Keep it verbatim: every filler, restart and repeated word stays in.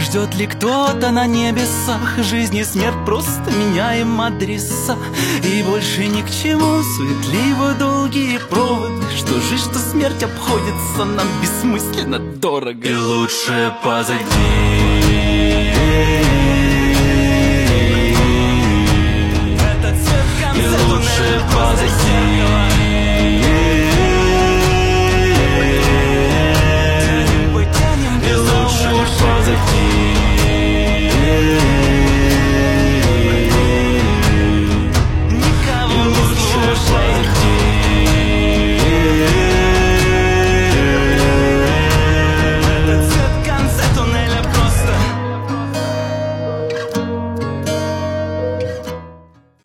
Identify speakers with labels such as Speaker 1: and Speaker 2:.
Speaker 1: Ждет ли кто-то на небесах? Жизнь и смерть, просто меняем адреса. И больше ни к чему суетливо долгие проводы. Что жизнь, что смерть обходится нам бессмысленно дорого. И лучше позади. И лучше позади.